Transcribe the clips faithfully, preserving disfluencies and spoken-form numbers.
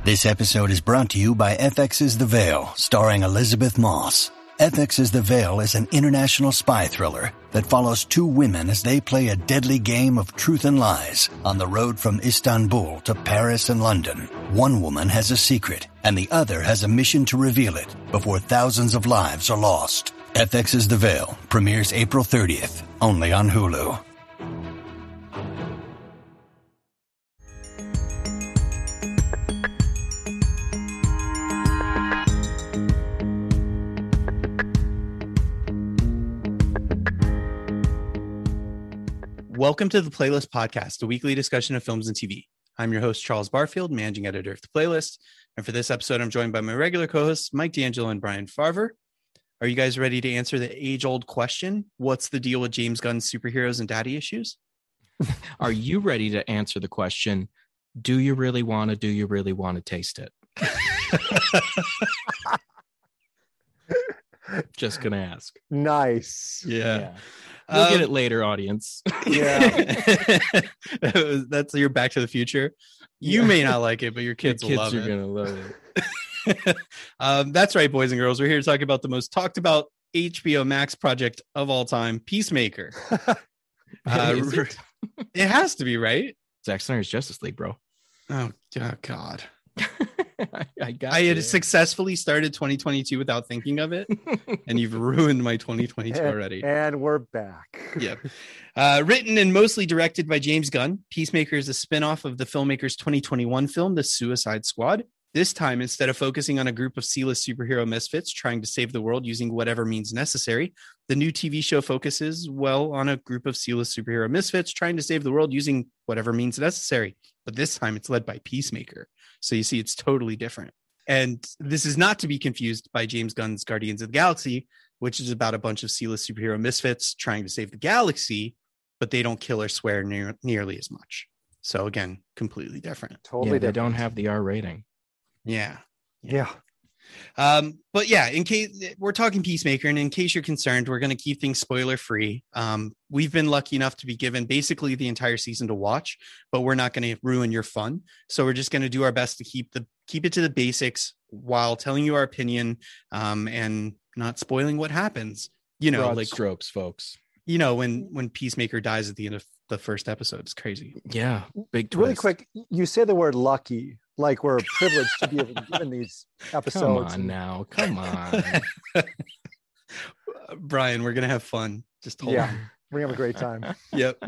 This episode is brought to you by F X's The Veil, starring Elizabeth Moss. F X's The Veil is an international spy thriller that follows two women as they play a deadly game of truth and lies on the road from Istanbul to Paris and London. One woman has a secret, and the other has a mission to reveal it before thousands of lives are lost. F X's The Veil premieres April thirtieth, only on Hulu. Welcome to the Playlist Podcast, a weekly discussion of films and T V. I'm your host, Charles Barfield, managing editor of The Playlist. And for this episode, I'm joined by my regular co-hosts, Mike D'Angelo and Brian Farver. Are you guys ready to answer the age-old question? What's the deal with James Gunn's superheroes and daddy issues? Are you ready to answer the question, do you really want to, do you really want to taste it? Just going to ask. Nice. Yeah. yeah. You'll um, get it later, audience. Yeah. That's your Back to the Future. You yeah. may not like it, but your kids, your kids will love are it. Gonna love it. um, that's right, boys and girls. We're here to talk about the most talked about H B O Max project of all time, Peacemaker. uh, it? it has to be, right? Zack Snyder's Justice League, bro. Oh, oh God. I, I got I had you. successfully started twenty twenty-two without thinking of it, and you've ruined my twenty twenty-two and, already. And we're back. Yep. Uh, written and mostly directed by James Gunn, Peacemaker is a spinoff of the filmmaker's twenty twenty-one film, The Suicide Squad. This time, instead of focusing on a group of C-list superhero misfits trying to save the world using whatever means necessary, the new T V show focuses, well, on a group of C-list superhero misfits trying to save the world using whatever means necessary. But this time, it's led by Peacemaker. So you see, it's totally different. And this is not to be confused by James Gunn's Guardians of the Galaxy, which is about a bunch of C-list superhero misfits trying to save the galaxy, but they don't kill or swear near, nearly as much. So again, completely different. Totally yeah, they different. don't have the R rating. Yeah. Yeah. Um, but yeah, in case we're talking Peacemaker, and in case you're concerned, we're going to keep things spoiler free. Um, we've been lucky enough to be given basically the entire season to watch, but we're not going to ruin your fun. So we're just going to do our best to keep the keep it to the basics while telling you our opinion, um, and not spoiling what happens. You know, Broad like strokes, folks. You know, when when Peacemaker dies at the end of the first episode, it's crazy. Yeah, big twist. Really quick, you say the word lucky. Like we're privileged to be given these episodes. Come on now. Come on. Brian, we're going to have fun. Just hold yeah, on. we're going to have a great time. Yep.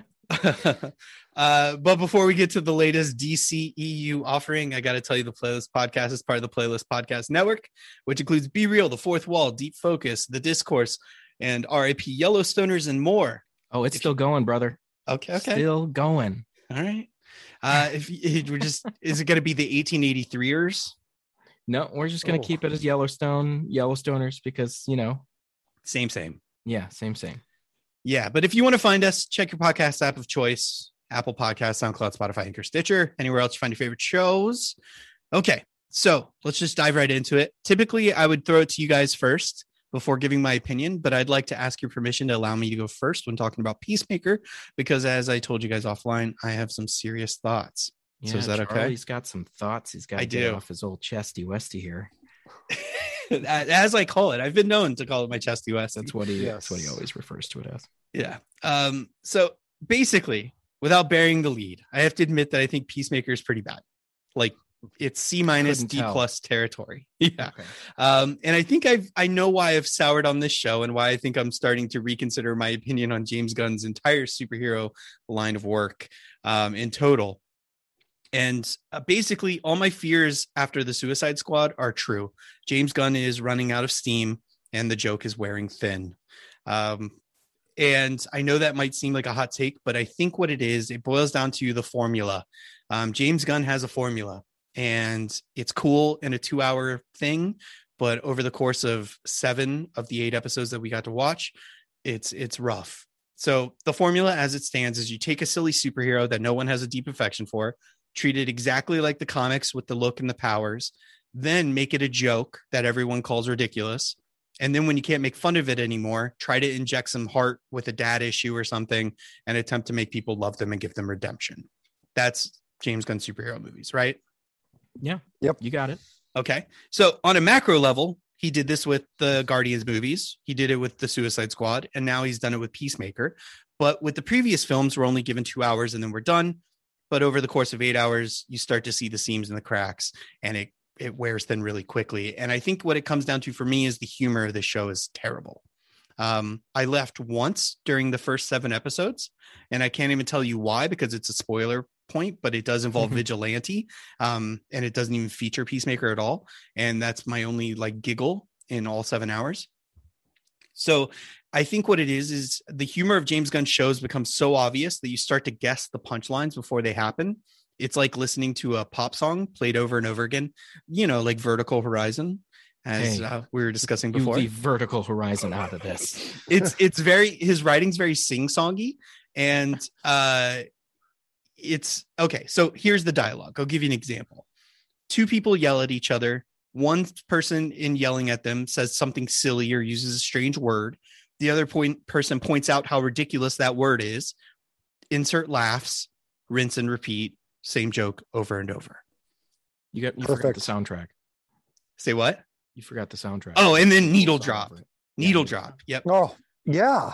uh, but before we get to the latest D C E U offering, I got to tell you the Playlist Podcast is part of the Playlist Podcast Network, which includes Be Real, The Fourth Wall, Deep Focus, The Discourse, and R I P Yellowstoners and more. Oh, it's if still going, brother. Okay. Okay. Still going. All right. Uh, if, if we're just, is it going to be the eighteen eighty-three-ers? No, we're just going to oh. keep it as Yellowstone, Yellowstoners, because, you know. Same, same. Yeah, same, same. Yeah, but if you want to find us, check your podcast app of choice, Apple Podcasts, SoundCloud, Spotify, Anchor, Stitcher, anywhere else you find your favorite shows. Okay, so let's just dive right into it. Typically, I would throw it to you guys first before giving my opinion, but I'd like to ask your permission to allow me to go first when talking about Peacemaker, because as I told you guys offline, I have some serious thoughts. Yeah, so is that okay? He's got some thoughts. He's got to I get do. off his old chesty westy here. As I call it, I've been known to call it my chesty west. That's what he. Yes. That's what he always refers to it as. Yeah. Um. So basically, without bearing the lead, I have to admit that I think Peacemaker is pretty bad. Like it's C minus D plus territory. Yeah. Okay. Um. And I think I've I know why I've soured on this show and why I think I'm starting to reconsider my opinion on James Gunn's entire superhero line of work, um, in total. And uh, basically, all my fears after the Suicide Squad are true. James Gunn is running out of steam, and the joke is wearing thin. Um, and I know that might seem like a hot take, but I think what it is, it boils down to the formula. Um, James Gunn has a formula, and it's cool in a two-hour thing, but over the course of seven of the eight episodes that we got to watch, it's it's rough. So the formula as it stands is you take a silly superhero that no one has a deep affection for, treat it exactly like the comics with the look and the powers, then make it a joke that everyone calls ridiculous. And then when you can't make fun of it anymore, try to inject some heart with a dad issue or something and attempt to make people love them and give them redemption. That's James Gunn superhero movies, right? Yeah. Yep. You got it. Okay. So on a macro level, he did this with the Guardians movies. He did it with the Suicide Squad, and now he's done it with Peacemaker. But with the previous films, we're only given two hours and then we're done. But over the course of eight hours, you start to see the seams and the cracks, and it it wears thin really quickly. And I think what it comes down to for me is the humor of the show is terrible. Um, I left once during the first seven episodes, and I can't even tell you why, because it's a spoiler point, but it does involve Vigilante, um, and it doesn't even feature Peacemaker at all. And that's my only like giggle in all seven hours. So I think what it is, is the humor of James Gunn shows becomes so obvious that you start to guess the punchlines before they happen. It's like listening to a pop song played over and over again, you know, like Vertical Horizon, as Hey, uh, we were discussing You before. leave Vertical Horizon out of this. it's it's very, his writing's very sing-songy, and uh it's okay. So here's the dialogue. I'll give you an example. Two people yell at each other. One person in yelling at them says something silly or uses a strange word. The other point person points out how ridiculous that word is. Insert laughs, rinse and repeat. Same joke over and over. You got you forgot Perfect. the soundtrack. Say what? You forgot the soundtrack. Oh, and then needle Song drop. over it. Needle Yeah. drop. Yep. Oh, yeah.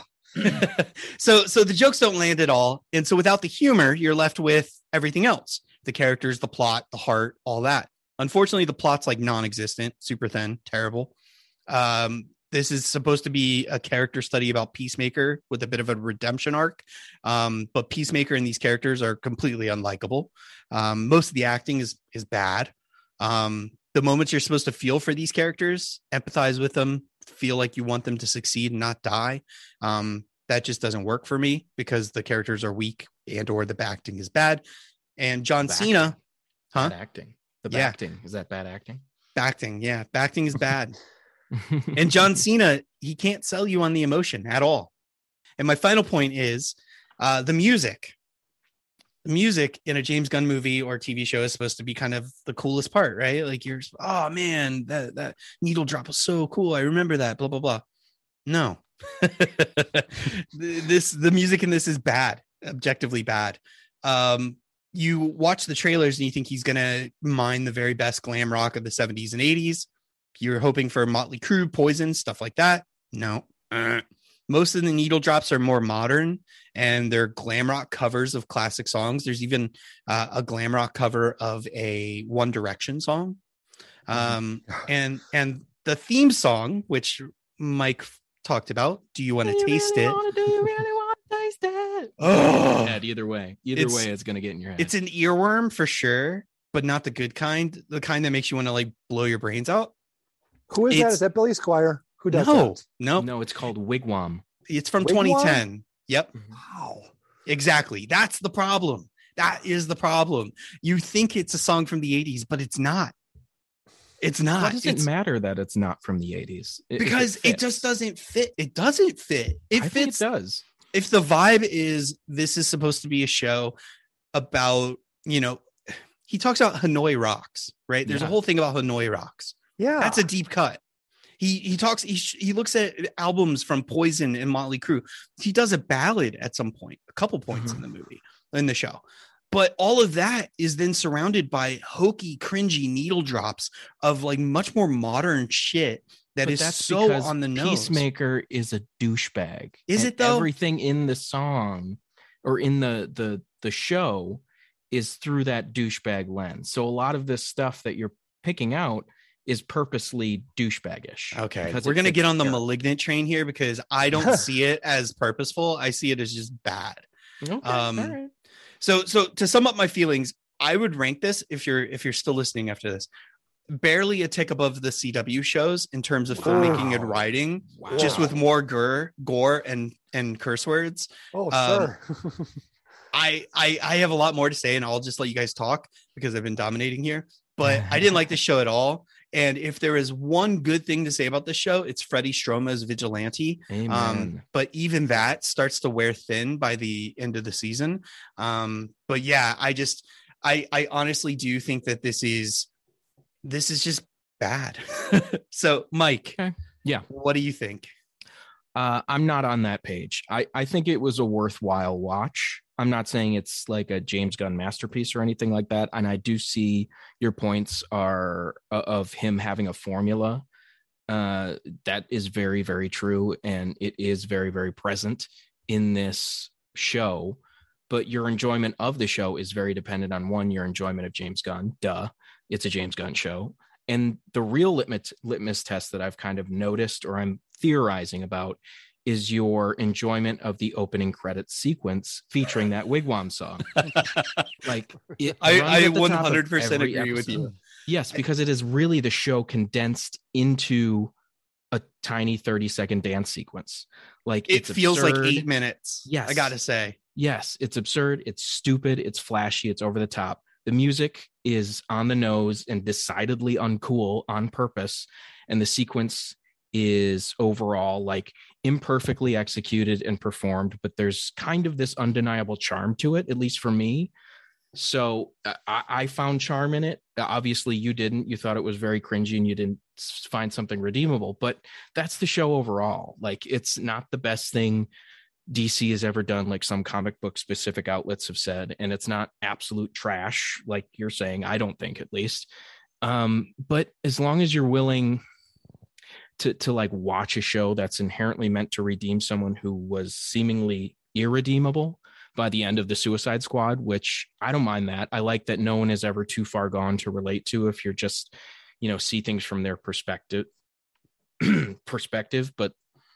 so so the jokes don't land at all. And so without the humor, you're left with everything else. The characters, the plot, the heart, all that. Unfortunately, the plot's like non-existent, super thin, terrible. Um, this is supposed to be a character study about Peacemaker with a bit of a redemption arc. Um, but Peacemaker and these characters are completely unlikable. Um, most of the acting is is bad. Um, the moments you're supposed to feel for these characters, empathize with them, feel like you want them to succeed and not die. Um, that just doesn't work for me because the characters are weak and or the acting is bad. And John Bad Cena, acting. huh? Bad acting. The Yeah. acting. Is that bad acting? Acting, yeah, acting is bad. And John Cena, he can't sell you on the emotion at all. And my final point is uh, the music. The music in a James Gunn movie or T V show is supposed to be kind of the coolest part, right? Like you're, oh man, that that needle drop was so cool. I remember that. Blah blah blah. No, this the music in this is bad, objectively bad. Um, you watch the trailers and you think he's gonna mine the very best glam rock of the seventies and eighties. You're hoping for Motley Crue, Poison, stuff like that. No. Uh, most of the needle drops are more modern and they're glam rock covers of classic songs. There's even uh, a glam rock cover of a One Direction song. Um, and and the theme song, which Mike talked about, Do You Want to Taste It? Do you really want to taste it? Oh, Yeah, either way. Either It's- way, it's going to get in your head. it's an earworm for sure, but not the good kind. The kind that makes you want to like blow your brains out. Who is that? It's- Is that Billy Squire? Who does No, that? no, No, it's called Wigwam. it's from Wigwam? twenty ten. Yep. Wow. Exactly. That's the problem. That is the problem. You think it's a song from the eighties, but it's not. It's not. Why does It's it matter that it's not from the eighties? If because it, fits. just doesn't fit. It doesn't fit. It I think fits. it does. If the vibe is this is supposed to be a show about, you know, he talks about Hanoi Rocks, right? There's Yeah. a whole thing about Hanoi Rocks. Yeah. That's a deep cut. He he talks. He he looks at albums from Poison and Motley Crue. He does a ballad at some point, a couple points Mhm. in the movie, in the show. But all of that is then surrounded by hokey, cringy needle drops of like much more modern shit that But is that's so because on the nose. Peacemaker is a douchebag. Is and it though? Everything in the song or in the the the show is through that douchebag lens. So a lot of this stuff that you're picking out is purposely douchebaggish. Okay, because we're it gonna fits get on the the Malignant train here because I don't see it as purposeful. I see it as just bad. Okay, Um, all right. So so to sum up my feelings, I would rank this if you're if you're still listening after this, barely a tick above the C W shows in terms of filmmaking and Wow. writing, Wow. just with more gore, gore and and curse words. Oh, um, sure. I I I have a lot more to say, and I'll just let you guys talk because I've been dominating here. But I didn't like the show at all. And if there is one good thing to say about this show, it's Freddie Stroma as Vigilante. Amen. Um, but even that starts to wear thin by the end of the season. Um, but yeah, I just, I, I honestly do think that this is, this is just bad. So, Mike, Okay. Yeah. what do you think? Uh, I'm not on that page. I, I think it was a worthwhile watch. I'm not saying it's like a James Gunn masterpiece or anything like that. And I do see your points are uh, of him having a formula. Uh, that is very, very true. And it is very, very present in this show. But your enjoyment of the show is very dependent on, one, your enjoyment of James Gunn. Duh. It's a James Gunn show. And the real litmus, litmus test that I've kind of noticed or I'm theorizing about is your enjoyment of the opening credits sequence featuring that Wigwam song. Like it I, I one hundred percent agree with you. Yes, because it is really the show condensed into a tiny thirty second dance sequence. Like it it's feels absurd. like eight minutes. Yes. I gotta say. Yes, it's absurd. It's stupid. It's flashy. It's over the top. The music is on the nose and decidedly uncool on purpose. And the sequence is overall like imperfectly executed and performed, but there's kind of this undeniable charm to it, at least for me. So I, I found charm in it. Obviously you didn't. You thought it was very cringy and you didn't find something redeemable, but that's the show overall. Like it's not the best thing D C has ever done, like some comic book specific outlets have said, and it's not absolute trash like you're saying, I don't think, at least. Um, but as long as you're willing to to like watch a show that's inherently meant to redeem someone who was seemingly irredeemable by the end of the Suicide Squad, which I don't mind that. I like that no one is ever too far gone to relate to if you're just, you know, see things from their perspective perspective. But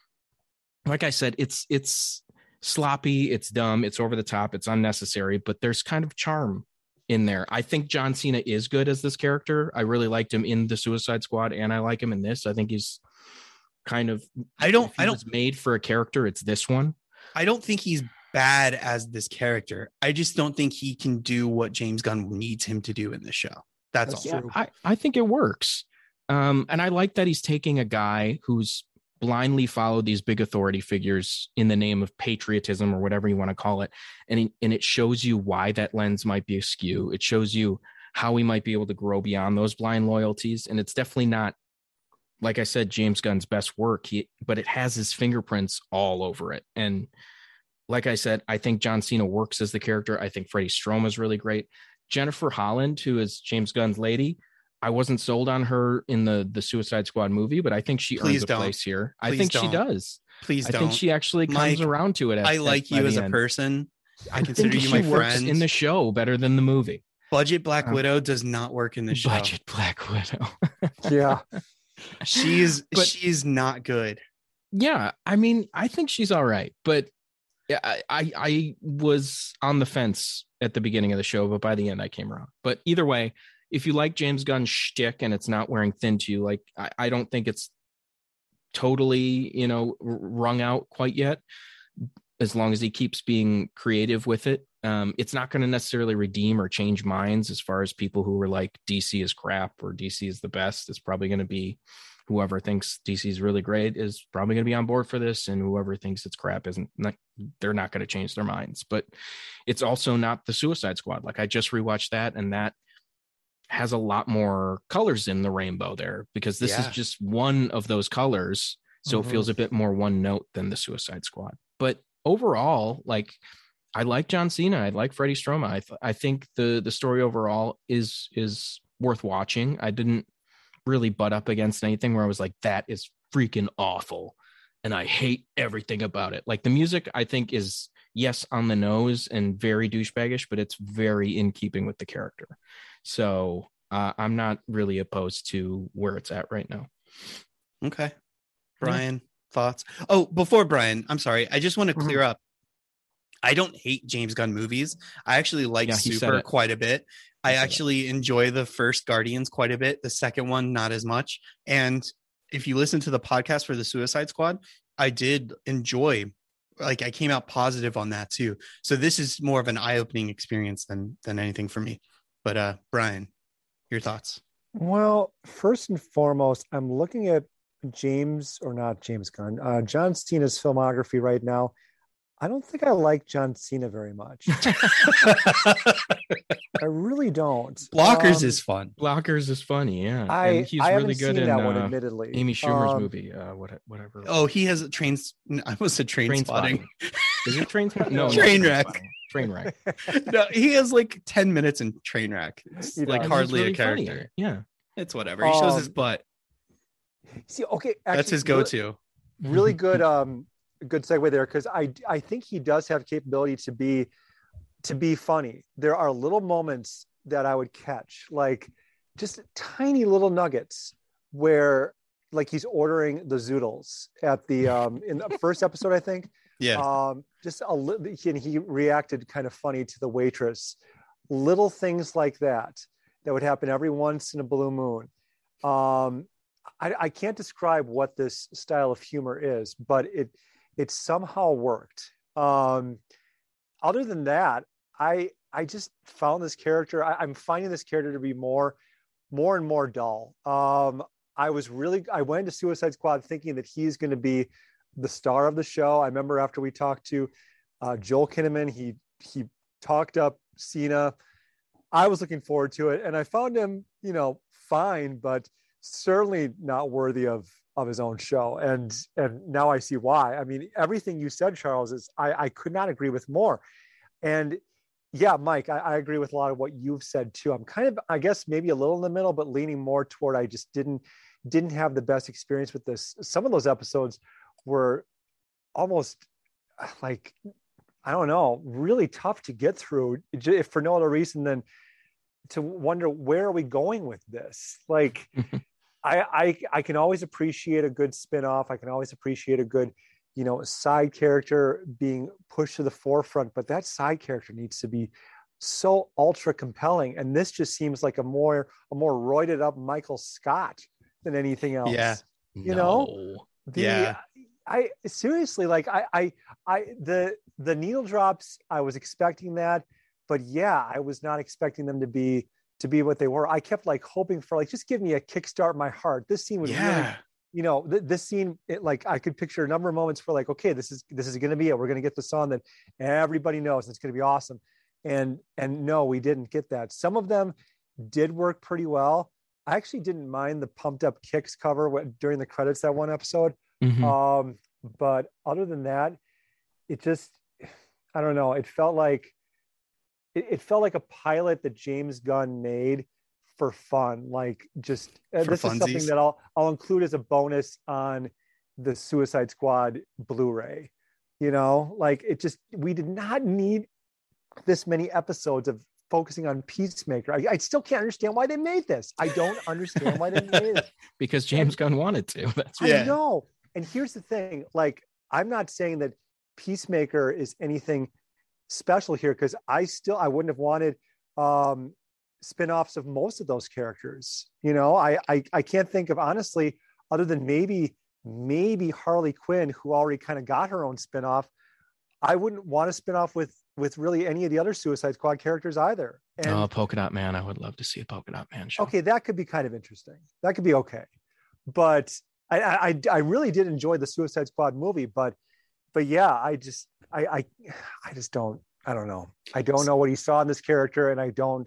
like I said, it's it's sloppy, it's dumb, it's over the top, it's unnecessary, but there's kind of charm in there. I think John Cena is good as this character. I really liked him in the Suicide Squad, and I like him in this. I think he's kind of I don't I I don't don't made for a character. It's this one. I don't think he's bad as this character. I just don't think he can do what James Gunn needs him to do in this show. That's, That's all. true. I, I think it works. Um, and I like that he's taking a guy who's blindly followed these big authority figures in the name of patriotism or whatever you want to call it. And, he, and it shows you why that lens might be askew. It shows you how we might be able to grow beyond those blind loyalties. And it's definitely not, like I said, James Gunn's best work, he, but it has his fingerprints all over it. And like I said, I think John Cena works as the character. I think Freddie Stroma is really great. Jennifer Holland, who is James Gunn's lady, I wasn't sold on her in the the Suicide Squad movie, but I think she Please earns a don't. place here. Please I think don't. she does. Please I don't. think she actually comes Mike, around to it. At, I like at, by you the as a end. person. I I consider think you she my works friend. in the show better than the movie. Budget Black Um, Widow does not work in the show. Budget Black Widow. Yeah. She's But- she's not good. Yeah, I mean, I think she's all right, but yeah, I, I I was on the fence at the beginning of the show, but by the end I came around. But either way, if you like James Gunn's shtick and it's not wearing thin to you, like I, I don't think it's totally, you know, wrung out quite yet. As long as he keeps being creative with it, um, it's not going to necessarily redeem or change minds as far as people who were like D C is crap or D C is the best. It's probably going to be whoever thinks D C is really great is probably going to be on board for this, and whoever thinks it's crap isn't. Not, they're not going to change their minds. But it's also not the Suicide Squad. Like I just rewatched that, and that has a lot more colors in the rainbow there, because this Yeah. is just one of those colors. So Mhm. it feels a bit more one note than the Suicide Squad. But overall, like I like John Cena, I like Freddie Stroma. I th- I think the the story overall is is worth watching. I didn't really butt up against anything where I was like, that is freaking awful and I hate everything about it. Like the music, I think, is yes on the nose and very douchebaggish, but it's very in keeping with the character. So uh, I'm not really opposed to where it's at right now. Okay. Brian, thoughts? Oh, before Brian, I'm sorry. I just want to Mm-hmm. clear up. I don't hate James Gunn movies. I actually like Yeah, he said Super it. quite a bit. I He said it. actually enjoy the first Guardians quite a bit. The second one, not as much. And if you listen to the podcast for the Suicide Squad, I did enjoy, like I came out positive on that too. So this is more of an eye-opening experience than than anything for me. But uh Brian, your thoughts? Well, first and foremost, I'm looking at James, or not James Gunn, uh, John Cena's filmography right now. I don't think I like John Cena very much. I really don't. Blockers Um, is fun. Blockers is funny, yeah. I, and he's I really haven't good seen in that one, uh, admittedly. Amy Schumer's Um, movie, uh, what, whatever. Oh, he has a train. I was a train, Train spotting. Is it Train Spotting? No, Train not Wreck. Spotting. train wreck. No, he has like ten minutes in Trainwreck. It's He like does. hardly really a character. funny. Yeah. It's whatever. He shows his Um, butt. See, okay, actually, That's his really- go-to. really good um good segue there, because I I think he does have capability to be to be funny. There are little moments that I would catch, like just tiny little nuggets where like he's ordering the zoodles at the um in the first episode, I think. Yeah. Um just a little, and he reacted kind of funny to the waitress. Little things like that that would happen every once in a blue moon. Um I, I can't describe what this style of humor is, but it it somehow worked. Um, other than that, I I just found this character. I, I'm finding this character to be more more and more dull. Um, I was really I went into Suicide Squad thinking that he's going to be the star of the show. I remember after we talked to uh, Joel Kinnaman, he he talked up Cena. I was looking forward to it, and I found him, you know, fine, but certainly not worthy of of his own show. And and now I see why. I mean, everything you said, Charles, is I, I could not agree with more. And yeah, Mike, I, I agree with a lot of what you've said too. I'm kind of, I guess, maybe a little in the middle, but leaning more toward I just didn't didn't have the best experience with this. Some of those episodes were almost like, I don't know, really tough to get through, if for no other reason than to wonder, where are we going with this? Like, I, I I can always appreciate a good spin-off. I can always appreciate a good, you know, side character being pushed to the forefront, but that side character needs to be so ultra compelling. And this just seems like a more a more roided up Michael Scott than anything else. Yeah. You No. know? The, Yeah. I seriously, like I I I the the needle drops, I was expecting that, but yeah, I was not expecting them to be to be what they were. I kept like hoping for like, just give me a kickstart my heart. This scene was Yeah. really, you know, th- this scene, it, like I could picture a number of moments where like, okay, this is this is going to be it. We're going to get the song that everybody knows. And it's going to be awesome. And and no, we didn't get that. Some of them did work pretty well. I actually didn't mind the Pumped Up Kicks cover when, during the credits that one episode. Mhm. Um, but other than that, it just, I don't know. It felt like it, it felt like a pilot that James Gunn made for fun. Like just uh, For this is something funsies. that I'll I'll include as a bonus on the Suicide Squad Blu-ray. You know, like it just, we did not need this many episodes of focusing on Peacemaker. I, I still can't understand why they made this. I don't understand why they made it. Because James Gunn wanted to. That's Yeah. I know. And here's the thing, like, I'm not saying that Peacemaker is anything special here, because I still, I wouldn't have wanted um, spin-offs of most of those characters. You know, I, I, I can't think of, honestly, other than maybe, maybe Harley Quinn, who already kind of got her own spin-off. I wouldn't want to spin off with, with really any of the other Suicide Squad characters either. And Oh, Polka Dot Man. I would love to see a Polka Dot Man show. okay, that could be kind of interesting. That could be okay. But I, I, I really did enjoy the Suicide Squad movie, but, but yeah, I just, I, I, I just don't, I don't know. I don't know what he saw in this character, and I don't,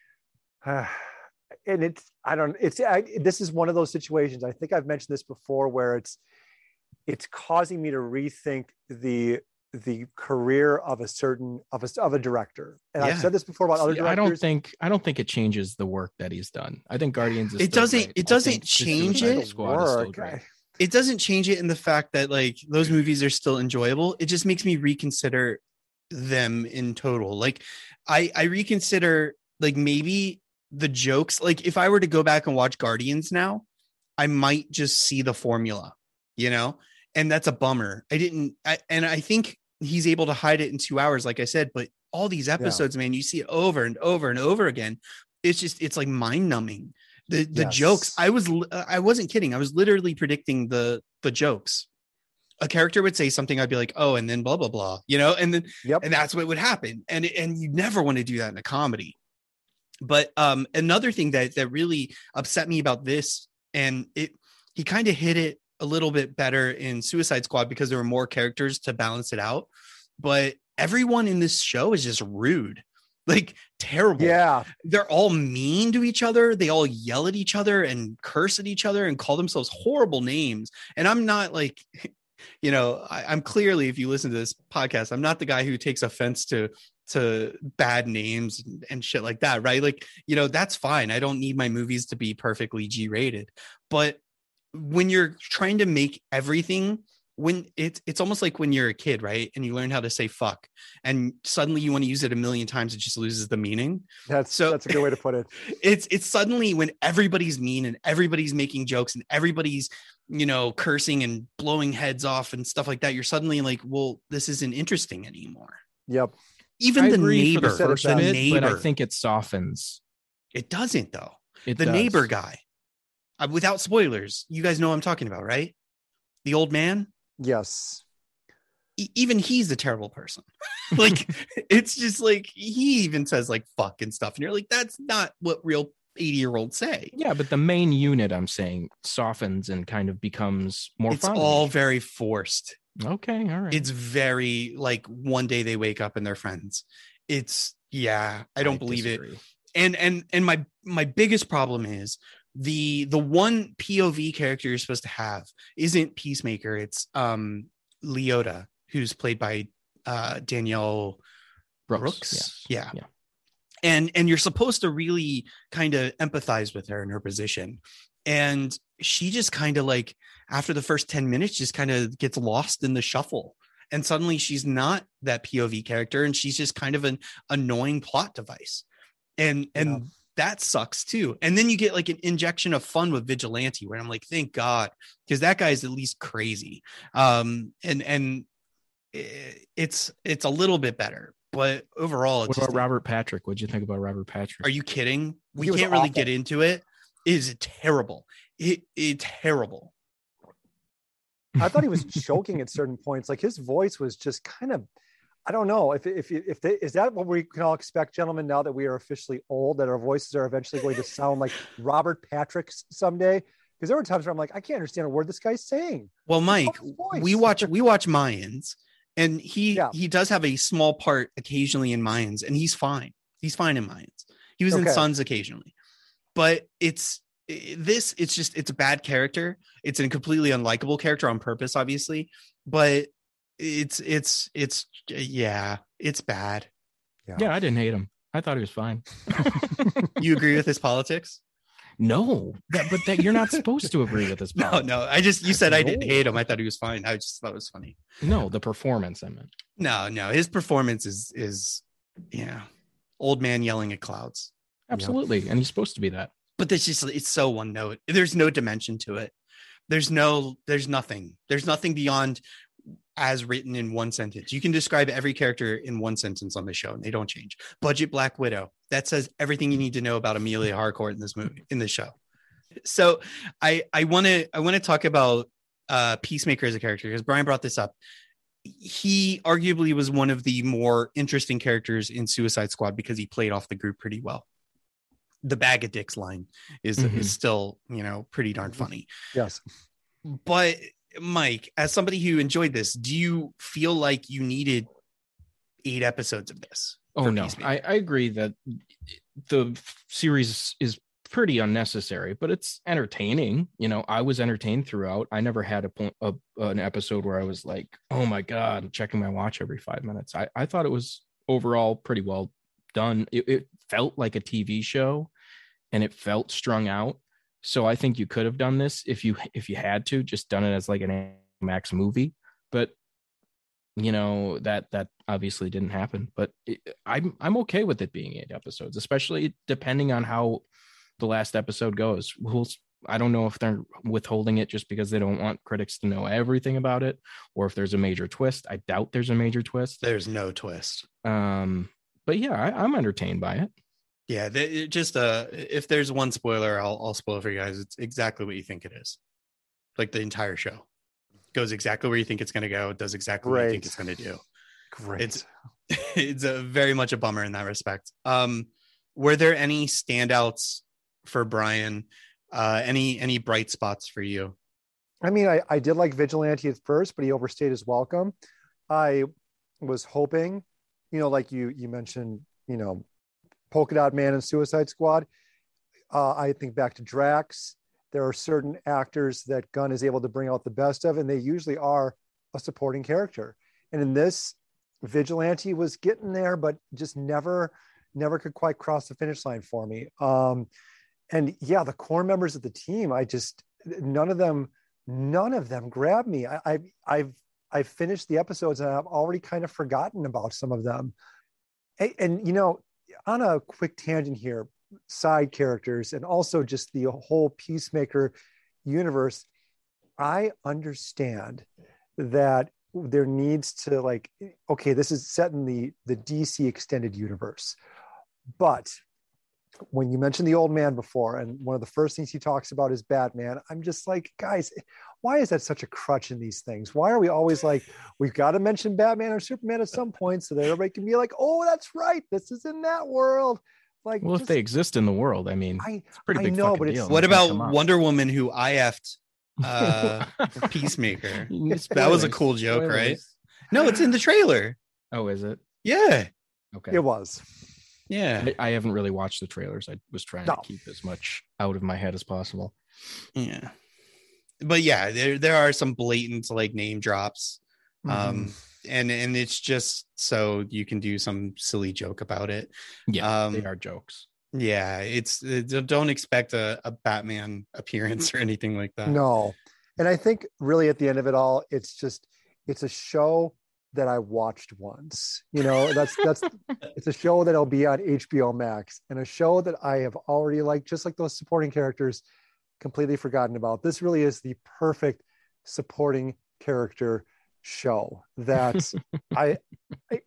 uh, and it's, I don't, it's, I, this is one of those situations. I think I've mentioned this before, where it's, it's causing me to rethink the, the career of a certain, of a, of a director. And Yeah. I've said this before about other See, directors. I don't think I don't think it changes the work that he's done. I think Guardians is It still doesn't- great. it I doesn't think the change Suicide it. Squad is still Work. great. It doesn't change it in the fact that like those movies are still enjoyable. It just makes me reconsider them in total. Like I, I reconsider like maybe the jokes. Like if I were to go back and watch Guardians now, I might just see the formula, you know, and that's a bummer. I didn't, I, and I think he's able to hide it in two hours, like I said, but all these episodes, man, you see it over and over and over again. It's just, it's like mind numbing. The the Yes. jokes, I was, li- I wasn't kidding. I was literally predicting the, the jokes. A character would say something, I'd be like, oh, and then blah, blah, blah, you know, and then, Yep. and that's what would happen. And, and you never want to do that in a comedy. But um, another thing that, that really upset me about this, and it, he kind of hit it a little bit better in Suicide Squad because there were more characters to balance it out. But everyone in this show is just rude, like terrible. Yeah. They're all mean to each other. They all yell at each other and curse at each other and call themselves horrible names. And I'm not like, you know, I, I'm clearly, if you listen to this podcast, I'm not the guy who takes offense to to bad names and, and shit like that, right? Like, you know, that's fine. I don't need my movies to be perfectly G rated. But when you're trying to make everything, when it's it's almost like when you're a kid, right? And you learn how to say fuck, and suddenly you want to use it a million times, it just loses the meaning. That's so that's a good way to put it. It's it's suddenly when everybody's mean and everybody's making jokes and everybody's, you know, cursing and blowing heads off and stuff like that, you're suddenly like, well, this isn't interesting anymore. Yep. Even I the agree neighbor, for the first the bit, neighbor, but I think it softens. It doesn't though. It the does. neighbor guy, uh, without spoilers, you guys know what I'm talking about, right? The old man. Yes. E- even he's a terrible person. Like, it's just like, he even says like fuck and stuff, and you're like, that's not what real eighty year olds say. Yeah, but the main unit, I'm saying, softens and kind of becomes more It's fun. all very forced. Okay, all right. It's very like one day they wake up and they're friends. It's yeah, I don't I believe disagree. it. And and and my my biggest problem is the the one P O V character you're supposed to have isn't Peacemaker. It's um Leota, who's played by uh Danielle Brooks. Brooks. Yes. Yeah. Yeah. And and you're supposed to really kind of empathize with her in her position. And she just kind of like, after the first ten minutes, just kind of gets lost in the shuffle. And suddenly she's not that P O V character, and she's just kind of an annoying plot device. And and Yeah. that sucks too. And then you get like an injection of fun with Vigilante, where I'm like, thank God, because that guy's at least crazy. Um, and and it's it's a little bit better. But overall, it's What just, about Robert Patrick? What'd you think about Robert Patrick? are you kidding? We He was can't really awful. get into it. It is terrible. It it's terrible. I thought he was choking at certain points. Like his voice was just kind of, I don't know if if if they, is that what we can all expect, gentlemen? Now that we are officially old, that our voices are eventually going to sound like Robert Patrick's someday. Because there were times where I'm like, I can't understand a word this guy's saying. Well, Mike, his voice. we watch we watch Mayans, and he Yeah. he does have a small part occasionally in Mayans, and he's fine. He's fine in Mayans. He was in Okay. Sons occasionally, but it's i- this. It's just it's a bad character. It's a completely unlikable character on purpose, obviously, but it's it's it's yeah, it's bad. Yeah, I didn't hate him. I thought he was fine. You agree with his politics? No, that, but that you're not supposed to agree with this. No, politics. no. I just you said I didn't No. hate him. I thought he was fine. I just thought it was funny. no, the performance. I meant. No, no. His performance is is yeah, old man yelling at clouds. Absolutely, and he's supposed to be that. But there's just it's so one note. There's no dimension to it. There's no there's nothing. There's nothing beyond as written in one sentence. You can describe every character in one sentence on the show, and they don't change. Budget Black Widow. That says everything you need to know about Amelia Harcourt in this movie, in this show. So I I want to I want to talk about uh, Peacemaker as a character, because Brian brought this up. He arguably was one of the more interesting characters in Suicide Squad because he played off the group pretty well. The bag of dicks line is Mhm. is still, you know, pretty darn funny. Yes. But Mike, as somebody who enjoyed this, do you feel like you needed eight episodes of this? Oh for no, Peacemaker? I, I agree that the series is pretty unnecessary, but it's entertaining. You know, I was entertained throughout. I never had a point a, an episode where I was like, oh my God, checking my watch every five minutes. I, I thought it was overall pretty well done. It, it felt like a T V show, and it felt strung out. So I think you could have done this if you if you had to, just done it as like an Max movie. But you know, that that obviously didn't happen. But it, I'm I'm okay with it being eight episodes, especially depending on how the last episode goes. We'll, I don't know if they're withholding it just because they don't want critics to know everything about it, or if there's a major twist. I doubt there's a major twist. There's no twist. Um, but yeah, I, I'm entertained by it. Yeah, they, it just uh, if there's one spoiler, I'll I'll spoil for you guys. It's exactly what you think it is. Like the entire show goes exactly where you think it's going to go. It does exactly what you think Great. it's going to do. Great. It's it's a very much a bummer in that respect. Um, were there any standouts for Brian? Uh, any any bright spots for you? I mean, I, I did like Vigilante at first, but he overstayed his welcome. I was hoping, you know, like you you mentioned, you know, Polka Dot Man and Suicide Squad. Uh, I think back to Drax. There are certain actors that Gunn is able to bring out the best of, and they usually are a supporting character. And in this, Vigilante was getting there, but just never, never could quite cross the finish line for me. Um, and yeah, the core members of the team, I just, none of them, none of them grabbed me. I, I I've, I've finished the episodes and I've already kind of forgotten about some of them. And, and, you know, on a quick tangent here, side characters, and also just the whole Peacemaker universe, I understand that there needs to, like, okay, this is set in the, the D C extended universe. But when you mentioned the old man before, and one of the first things he talks about is Batman, I'm just like, guys, why is that such a crutch in these things? Why are we always like, we've got to mention Batman or Superman at some point so that everybody can be like, oh, that's right, this is in that world. Like, well, just, if they exist in the world, I mean, I, it's a pretty I big know, fucking but it's, deal. What They can't about come up. Wonder Woman, who I F'd uh, Peacemaker? That was a cool joke, Spoilers. right? No, it's in the trailer. Oh, is it? Yeah. Okay. it was. Yeah. I, I haven't really watched the trailers. I was trying No. to keep as much out of my head as possible. Yeah. But yeah, there there are some blatant like name drops. Um and and it's just so you can do some silly joke about it. Yeah, Um, they are jokes. Yeah, it's it, don't expect a, a Batman appearance or anything like that. No. And I think really at the end of it all, it's just, it's a show that I watched once. You know, that's, that's, it's a show that'll be on H B O Max, and a show that I have already, like, just like those supporting characters, completely forgotten about. This really is the perfect supporting character show that I, I,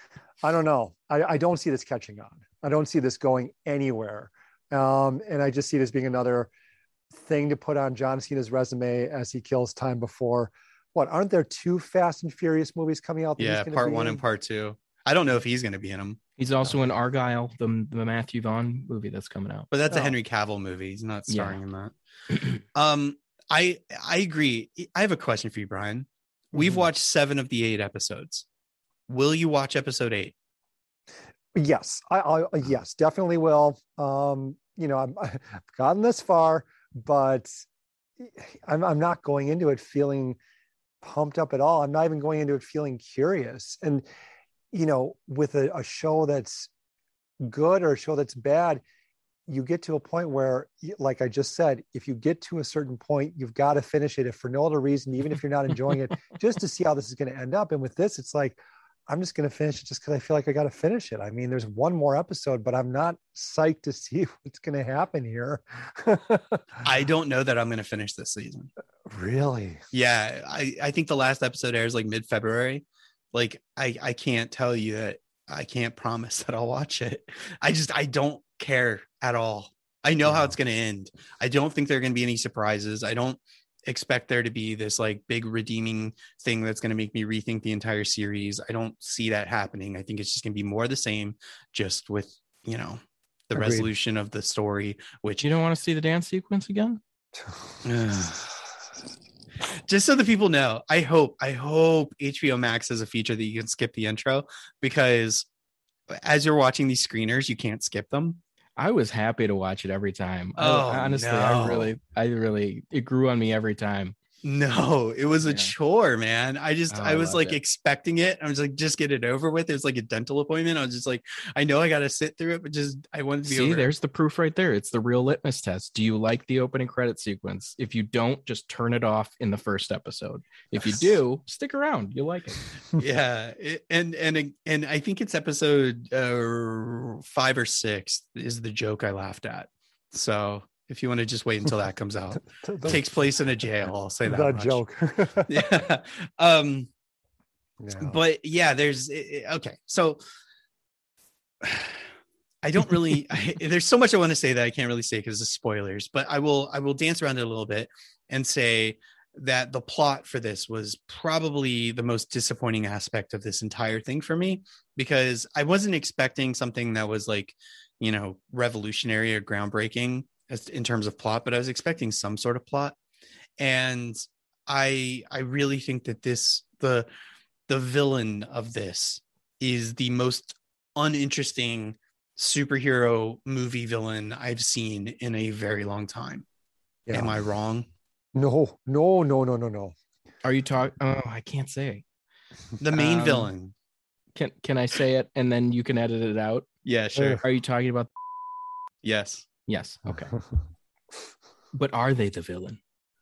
I don't know. I, I don't see this catching on. I don't see this going anywhere. Um, and I just see this being another thing to put on John Cena's resume as he kills time before. What, aren't there two Fast and Furious movies coming out? That he's Yeah, gonna part be one in? and part two. I don't know if he's going to be in them, He's also in Argyle, the, the Matthew Vaughn movie that's coming out. but that's a Oh. Henry Cavill movie. He's not Yeah. starring in that. um, I I agree. I have a question for you, Brian. We've Mhm. watched seven of the eight episodes. Will you watch episode eight? Yes, I, I yes, definitely will. Um, you know, I'm, I've gotten this far, but I'm I'm not going into it feeling pumped up at all. I'm not even going into it feeling curious. And you know, with a, a show that's good or a show that's bad, you get to a point where, like I just said, if you get to a certain point, you've got to finish it, if for no other reason, even if you're not enjoying it, just to see how this is going to end up. And with this, it's like, I'm just going to finish it just because I feel like I got to finish it. I mean, there's one more episode, but I'm not psyched to see what's going to happen here. I don't know that I'm going to finish this season. Really? Yeah, I, I think the last episode airs like mid-February. Like, I, I can't tell you that I can't promise that I'll watch it. I just, I don't care at all. I know how Yeah. it's going to end. I don't think there are going to be any surprises. I don't expect there to be this like big redeeming thing that's going to make me rethink the entire series. I don't see that happening. I think it's just going to be more of the same, just with, you know, the Agreed. resolution of the story, which You don't want to see the dance sequence again? just so the people know, I hope, I hope H B O Max has a feature that you can skip the intro, because as you're watching these screeners, you can't skip them. I was happy to watch it every time. I- Oh, honestly, no. I really, I really, it grew on me every time. No, it was a Yeah. chore, man. I just, Oh, I I was loved like it. expecting it. I was like, just get it over with. It was like a dental appointment. I was just like, I know I got to sit through it, but just, I wanted to be See, over. there's the proof right there. It's the real litmus test. Do you like the opening credit sequence? If you don't, just turn it off in the first episode. If you do, stick around. You'll like it. Yeah. It, and, and, and I think it's episode uh, five or six is the joke I laughed at. So if you want to just wait until that comes out, The, it takes place in a jail. I'll say that the much. joke. Yeah. Um, Yeah. but yeah, there's it- okay. So I don't really. I, there's so much I want to say that I can't really say because of spoilers. But I will. I will dance around it a little bit and say that the plot for this was probably the most disappointing aspect of this entire thing for me, because I wasn't expecting something that was like, you know, revolutionary or groundbreaking as in terms of plot, but I was expecting some sort of plot. And I I really think that this the the villain of this is the most uninteresting superhero movie villain I've seen in a very long time. Yeah. Am I wrong? No, no, no, no, no, no. Are you talking? Oh, I can't say. The main Um, villain. Can can I say it and then you can edit it out? Yeah, sure. Are you talking about? Yes. Yes. Okay. But are they the villain?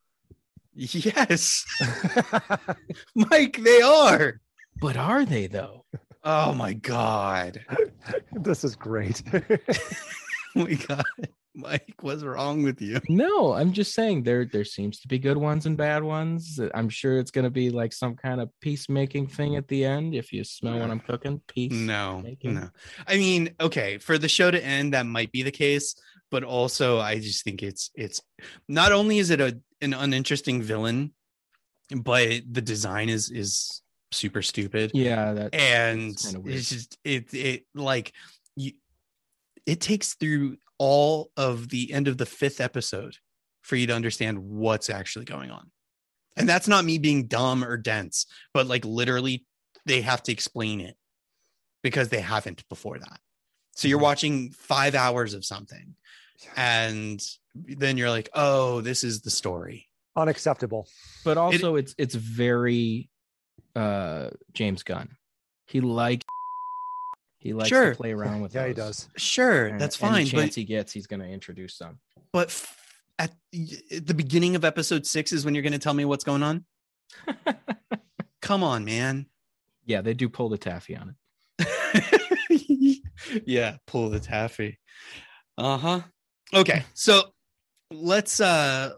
Yes. Mike, they are. But are they though? Oh my God. This is great. Oh my God. Mike, what's wrong with you? No, I'm just saying there there seems to be good ones and bad ones. I'm sure it's going to be like some kind of peacemaking thing at the end. If you smell No. what I'm cooking, peace. No, making. no. I mean, okay, for the show to end, that might be the case, but also I just think it's it's not only is it a an uninteresting villain, but the design is is super stupid. Yeah, that and it's just it it like you it takes through all of the end of the fifth episode for you to understand what's actually going on. And that's not me being dumb or dense, but like literally they have to explain it because they haven't before that. So you're watching five hours of something and then you're like, oh, this is the story. Unacceptable. But also it, it's it's very uh James Gunn. He likes he likes sure. to play around with yeah, those. he does. Sure, And that's any fine. chance But he gets, he's going to introduce some. but f- at, at the beginning of episode six is when you're going to tell me what's going on. Come on, man. Yeah, they do pull the taffy on it. Yeah, pull the taffy. Uh-huh. Okay, so let's uh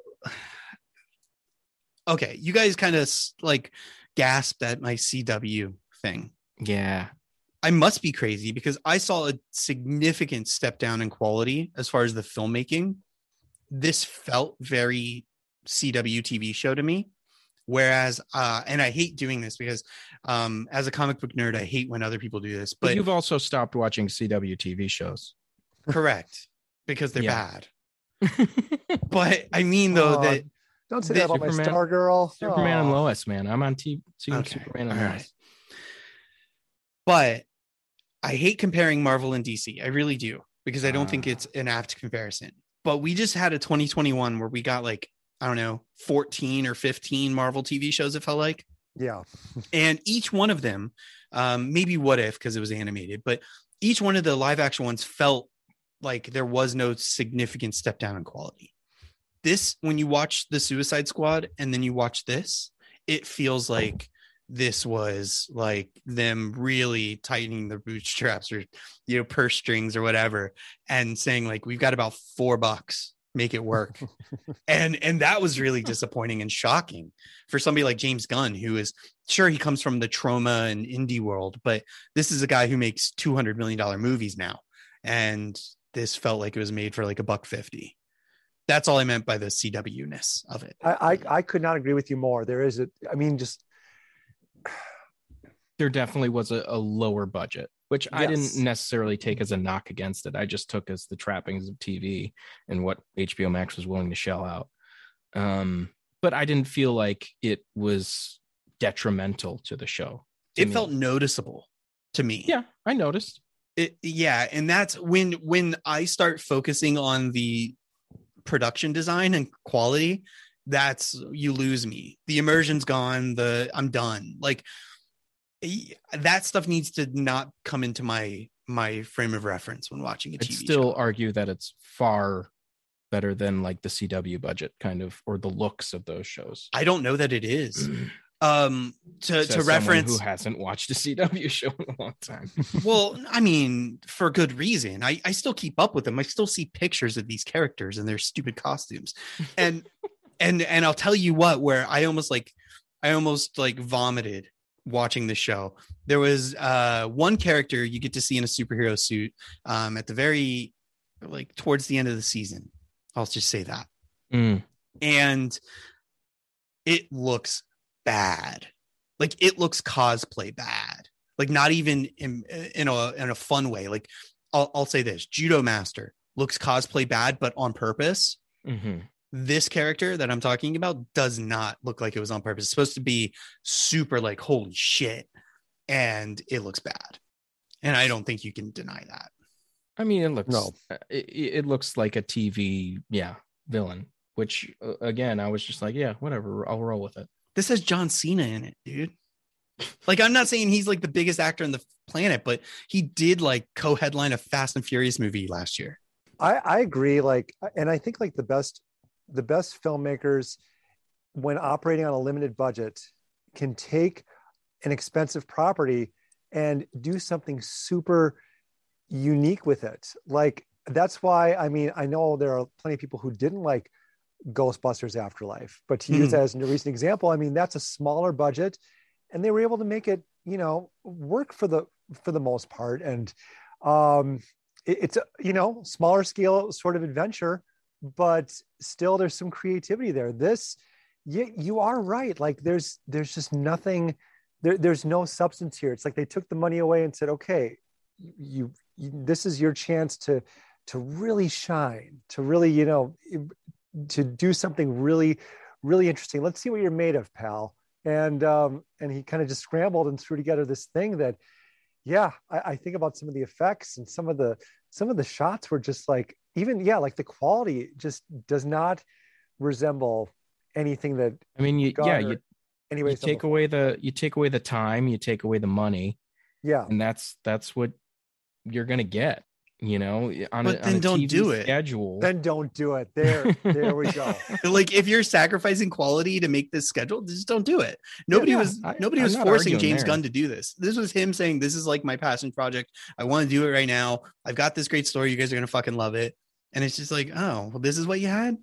okay, you guys kind of like gasped at my C W thing. Yeah. I must be crazy because I saw a significant step down in quality as far as the filmmaking. This felt very C W T V show to me. Whereas, uh, and I hate doing this because um, as a comic book nerd, I hate when other people do this. But, But you've also stopped watching C W T V shows. Correct, because they're Yeah. bad. But I mean, though, Oh, that don't say the that about Superman- my Stargirl. Superman and Aw. Lois, man. I'm on T- Team Okay, Superman and all Lois. right. But I hate comparing Marvel and D C. I really do, because I don't think Ah. it's an apt comparison. But we just had a twenty twenty-one where we got like, I don't know, fourteen or fifteen Marvel T V shows, it felt like. Yeah. And each one of them, um, maybe What If, because it was animated, but each one of the live action ones felt like there was no significant step down in quality. This, when you watch the Suicide Squad and then you watch this, it feels like this was like them really tightening their bootstraps or, you know, purse strings or whatever, and saying like, we've got about four bucks, make it work. and and that was really disappointing and shocking for somebody like James Gunn, who is, sure, he comes from the trauma and indie world, but this is a guy who makes two hundred million dollars movies now, and this felt like it was made for like a buck fifty. That's all I meant by the C W-ness of it. I, I I could not agree with you more. There is a, I mean, just There definitely was a, a lower budget, which I Yes. didn't necessarily take as a knock against it. I just took as the trappings of T V and what H B O Max was willing to shell out. Um, but I didn't feel like it was detrimental to the show. to It me. felt noticeable to me. Yeah, I noticed. It, yeah, and that's when when I start focusing on the production design and quality, that's, you lose me. The immersion's gone. The I'm done. Like eh, that stuff needs to not come into my my frame of reference when watching a I'd T V still show. argue that it's far better than like the C W budget kind of, or the looks of those shows. I don't know that it is. Um, to Says to someone reference, who hasn't watched a C W show in a long time. well, I mean, for good reason. I, I still keep up with them. I still see pictures of these characters and their stupid costumes. And and and I'll tell you what, where I almost like I almost like vomited watching the show. There was uh one character you get to see in a superhero suit um at the very, like, towards the end of the season. I'll just say that. Mm. And it looks bad. Like, it looks cosplay bad. Like, not even in in a in a fun way. Like, I'll I'll say this: Judo Master looks cosplay bad, but on purpose. Mm-hmm. This character that I'm talking about does not look like it was on purpose. It's supposed to be super like, holy shit, and it looks bad. And I don't think you can deny that. I mean, it looks No. uh, it, it looks like a T V, yeah, villain. Which uh, again, I was just like, yeah, whatever, I'll roll with it. This has John Cena in it, dude. Like, I'm not saying he's like the biggest actor on the planet, but he did like co-headline a Fast and Furious movie last year. I, I agree. Like, and I think like the best, the best filmmakers, when operating on a limited budget, can take an expensive property and do something super unique with it. Like, that's why, I mean, I know there are plenty of people who didn't like Ghostbusters Afterlife, but to use Mhm. that as a recent example, I mean, that's a smaller budget and they were able to make it, you know, work for the, for the most part. And um, it, it's a, you know, smaller scale sort of adventure, but still there's some creativity there. This, you, you are right. Like there's, there's just nothing, there, there's no substance here. It's like they took the money away and said, okay, you, you this is your chance to, to really shine, to really, you know, to do something really, really interesting. Let's see what you're made of, pal. And, um, and he kind of just scrambled and threw together this thing that, yeah, I, I think about some of the effects and some of the, some of the shots were just like, even, yeah, like the quality just does not resemble anything that, I mean, you, yeah, you, anyway, you take away the, you take away the time, you take away the money. Yeah. And that's, that's what you're going to get, you know, on But a, then on a don't T V do it. schedule. Then don't do it. There, there we go. Like if you're sacrificing quality to make this schedule, just don't do it. Nobody Yeah, was I- nobody I'm was not forcing arguing James there. Gunn to do this. This was him saying, this is like my passion project. I want to do it right now. I've got this great story. You guys are gonna fucking love it. And it's just like, oh, well, this is what you had.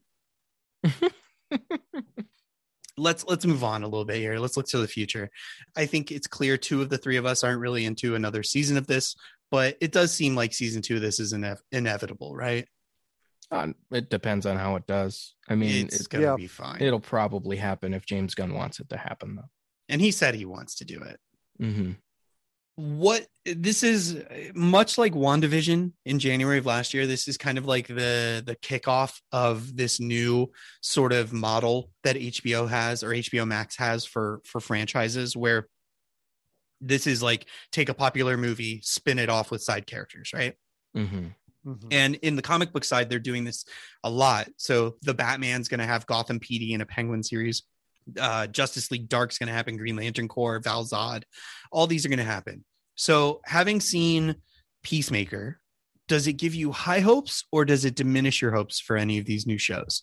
let's let's move on a little bit here. Let's look to the future. I think it's clear two of the three of us aren't really into another season of this, but it does seem like season two of this is ine- inevitable, right? Uh, it depends on how it does. I mean, It's it, gonna yeah. be fine. it'll probably happen if James Gunn wants it to happen, though. And he said he wants to do it. Mm-hmm. What this is much like WandaVision in January of last year. This is kind of like the the kickoff of this new sort of model that H B O has, or H B O Max has for for franchises, where this is like take a popular movie, spin it off with side characters, right? Mm-hmm. Mhm. And in the comic book side, they're doing this a lot. So the Batman's going to have Gotham P D in a Penguin series. Uh, Justice League Dark's going to happen. Green Lantern Corps, Val Zod, all these are going to happen. So having seen Peacemaker, does it give you high hopes or does it diminish your hopes for any of these new shows?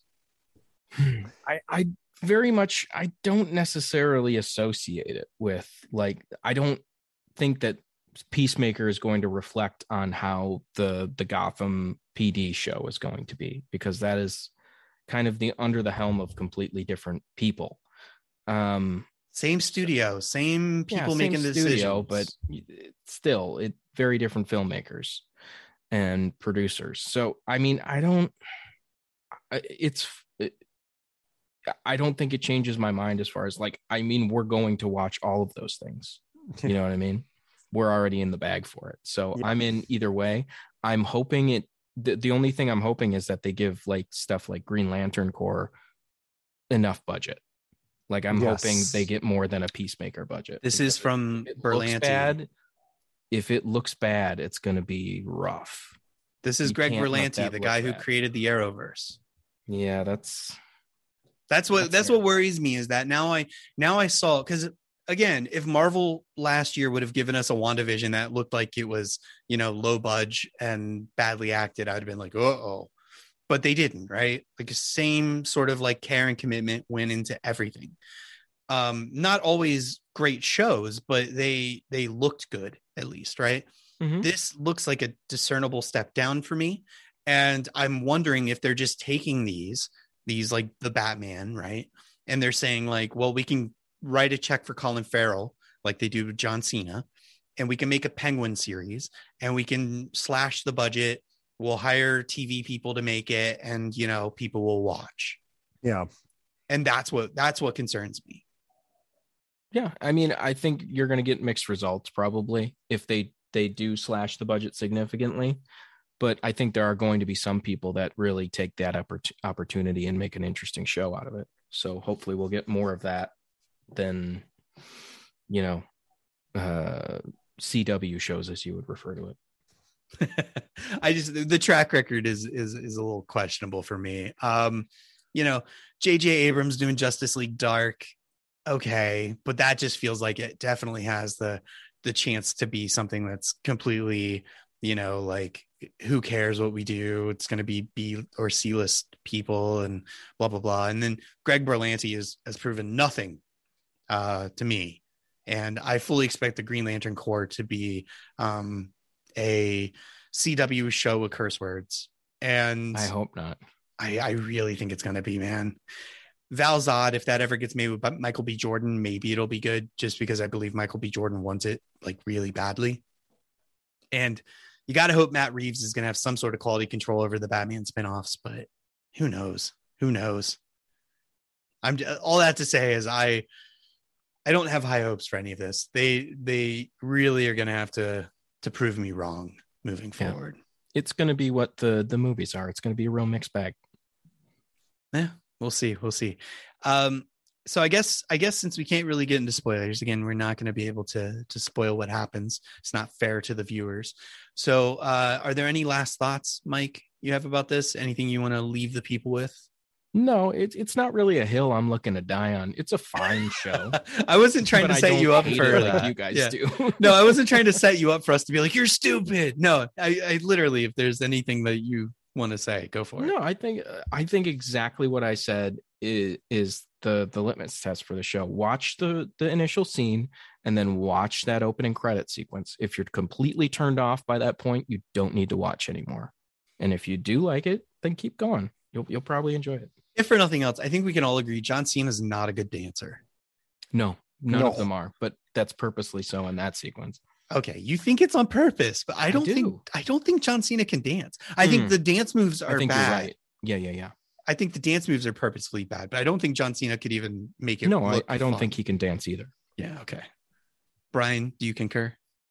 I, I very much, I don't necessarily associate it with, like, I don't think that Peacemaker is going to reflect on how the the Gotham P D show is going to be, because that is kind of the under the helm of completely different people. Um, Same studio, same people yeah, same making the studio, decisions. but still, it very different filmmakers and producers. So, I mean, I don't. I- It's. It, I don't think it changes my mind as far as, like, I mean, we're going to watch all of those things. You know what I mean? We're already in the bag for it. So Yeah. I'm in either way. I'm hoping it. The, the only thing I'm hoping is that they give like stuff like Green Lantern Corps enough budget. Like I'm Yes. hoping they get more than a Peacemaker budget. This because is from if it looks Berlanti. bad. If it looks bad, it's going to be rough. This is You Greg can't let Berlanti, that the look guy who bad. created the Arrowverse. Yeah, that's That's what That's that's fair. what worries me, is that now I now I saw, because again, if Marvel last year would have given us a WandaVision that looked like it was, you know, low budge and badly acted, I'd have been like, uh-oh. But they didn't, right? Like the same sort of like care and commitment went into everything. Um, not always great shows, but they they looked good at least, right? Mhm. This looks like a discernible step down for me. And I'm wondering if they're just taking these, these like the Batman, right? And they're saying like, well, we can write a check for Colin Farrell, like they do with John Cena, and we can make a Penguin series and we can slash the budget. We'll hire T V people to make it, and, you know, people will watch. Yeah. And that's what, that's what concerns me. Yeah, I mean, I think you're going to get mixed results probably if they they do slash the budget significantly. But I think there are going to be some people that really take that oppor- opportunity and make an interesting show out of it. So hopefully we'll get more of that than, you know, uh, C W shows, as you would refer to it. I just, the track record is is is a little questionable for me. Um, you know, J J Abrams doing Justice League Dark, okay, but that just feels like it definitely has the the chance to be something that's completely, you know, like, who cares what we do? It's going to be B or C list people and blah, blah, blah. And then Greg Berlanti is, has proven nothing uh, to me. And I fully expect the Green Lantern Corps to be um, a C W show with curse words. And I hope not. I, I really think it's going to be, man. Val Zod, if that ever gets made with Michael B. Jordan, maybe it'll be good, just because I believe Michael B. Jordan wants it like really badly. And you got to hope Matt Reeves is going to have some sort of quality control over the Batman spinoffs, but who knows? Who knows? I'm all that to say is I, I don't have high hopes for any of this. They, they really are going to have to, to prove me wrong moving forward. Yeah. It's going to be what the, the movies are. It's going to be a real mixed bag. Yeah. We'll see. We'll see. Um, so I guess, I guess since we can't really get into spoilers again, we're not going to be able to, to spoil what happens. It's not fair to the viewers. So uh, are there any last thoughts, Mike, you have about this? Anything you want to leave the people with? No, it's it's not really a hill I'm looking to die on. It's a fine show. I wasn't trying to set you up for like you guys yeah. do. No, I wasn't trying to set you up for us to be like, you're stupid. No, I, I literally, if there's anything that you want to say, go for it. No, I think I think exactly what I said is is the the litmus test for the show. Watch the the initial scene and then watch that opening credit sequence. If you're completely turned off by that point, you don't need to watch anymore. And if you do like it, then keep going. You'll you'll probably enjoy it. If for nothing else, I think we can all agree John Cena is not a good dancer. No, none No. of them are, but that's purposely so in that sequence. Okay, you think it's on purpose, but I don't do. think I don't think John Cena can dance. I think Hmm. the dance moves are I think bad. you're right. Yeah, yeah, yeah. I think the dance moves are purposefully bad, but I don't think John Cena could even make it. No, I, look I don't fun. think he can dance either. Yeah. Okay. Brian, do you concur?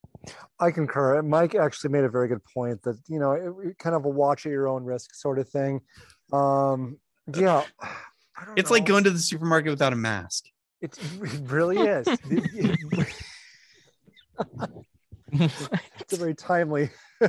I concur. Mike actually made a very good point that, you know, it, it kind of a watch at your own risk sort of thing. Um, yeah. I don't It's know. like going to the supermarket without a mask. It, it really is. It's a very timely.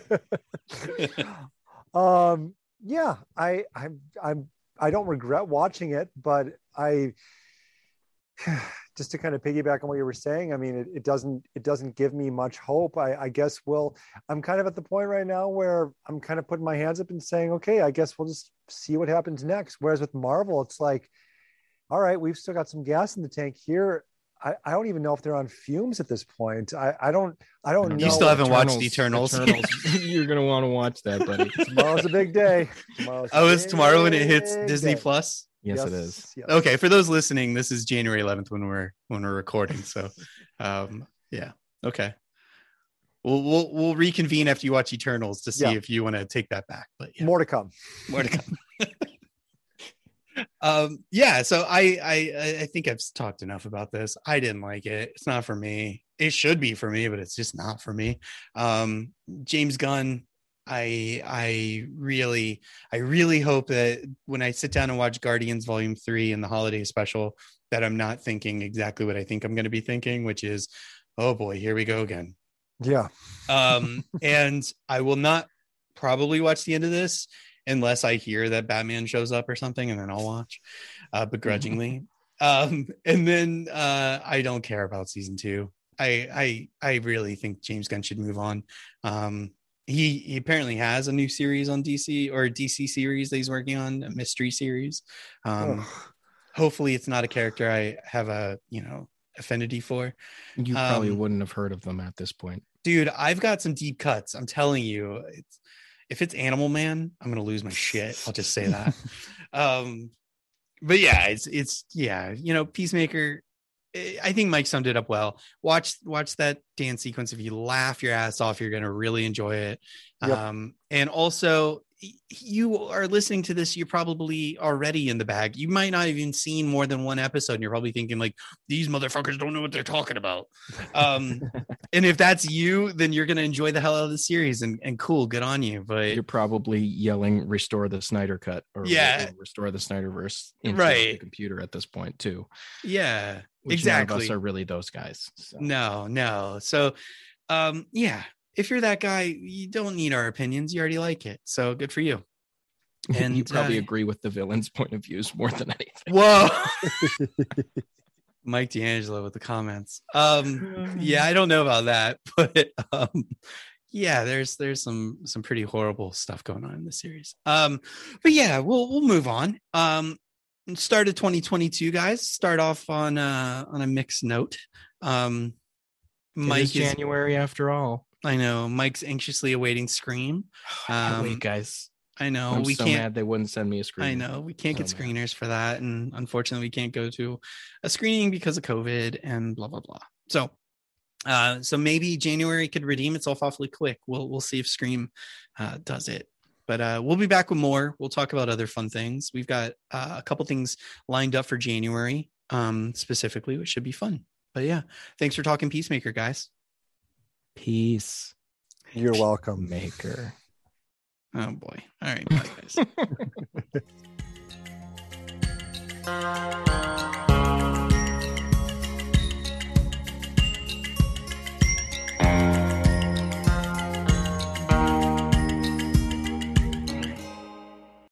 um, yeah, I, I, I'm, I don't regret watching it, but I, just to kind of piggyback on what you were saying, I mean, it, it doesn't, it doesn't give me much hope. I, I guess we'll, I'm kind of at the point right now where I'm kind of putting my hands up and saying, okay, I guess we'll just see what happens next. Whereas with Marvel, it's like, all right, we've still got some gas in the tank here. I, I don't even know if they're on fumes at this point. I, I don't, I don't know. You still haven't watched Eternals. Eternals. You're going to want to watch that, buddy. Tomorrow's a big day. Tomorrow's a Oh, it's tomorrow when it hits big Disney day. Plus. Yes, it is. yes. Okay, for those listening, this is January eleventh when we're when we're recording. So, um, yeah, okay. We'll we'll we'll reconvene after you watch Eternals to see Yeah. if you want to take that back. But yeah, More to come. more to come. um, yeah. So I I I think I've talked enough about this. I didn't like it. It's not for me. It should be for me, but it's just not for me. Um, James Gunn. I I really I really hope that when I sit down and watch Guardians Volume Three and the holiday special, that I'm not thinking exactly what I think I'm going to be thinking, which is, oh boy, here we go again. Yeah. Um, and I will not probably watch the end of this unless I hear that Batman shows up or something, and then I'll watch uh, begrudgingly. um, and then uh, I don't care about season two. I I I really think James Gunn should move on. Um, He, he apparently has a new series on D C or a D C series that he's working on, a mystery series. Um, Ugh. hopefully it's not a character I have a, you know, affinity for. You probably Um, wouldn't have heard of them at this point. Dude, I've got some deep cuts. I'm telling you, it's, if it's Animal Man, I'm going to lose my shit. I'll just say that. um, but yeah, it's, it's, yeah, you know, Peacemaker, I think Mike summed it up well. Watch watch that dance sequence. If you laugh your ass off, you're going to really enjoy it. Yep. Um, and also, you are listening to this, you're probably already in the bag. You might not even seen more than one episode, and you're probably thinking like, these motherfuckers don't know what they're talking about. Um, and if that's you, then you're going to enjoy the hell out of the series, and, and cool, good on you. But You're probably yelling, restore the Snyder cut or Yeah. or restore the Snyderverse into Right. the computer at this point too. yeah, Which none of exactly. us are really those guys. So. No, no. So, um, yeah, if you're that guy, you don't need our opinions. You already like it. So good for you. And you And, probably uh, agree with the villain's point of views more than anything. Whoa. Mike D'Angelo with the comments. Um, yeah, I don't know about that, but um, yeah, there's there's some some pretty horrible stuff going on in the series. Um, but yeah, we'll we'll move on. Um, start of twenty twenty-two, guys. Start off on uh on a mixed note. Um, Mike is January after all. I know Mike's anxiously awaiting Scream. Um, wait, guys. I know I'm we so can't. mad they wouldn't send me a screener. I know we can't so get mad. screeners for that, and unfortunately, we can't go to a screening because of COVID and blah blah blah. So, uh, so maybe January could redeem itself awfully quick. We'll we'll see if Scream uh, does it. But uh, we'll be back with more. We'll talk about other fun things. We've got uh, a couple things lined up for January, um, specifically, which should be fun. But yeah, thanks for talking Peacemaker, guys. Peace. You're welcome, Maker. Oh boy. All right, bye guys.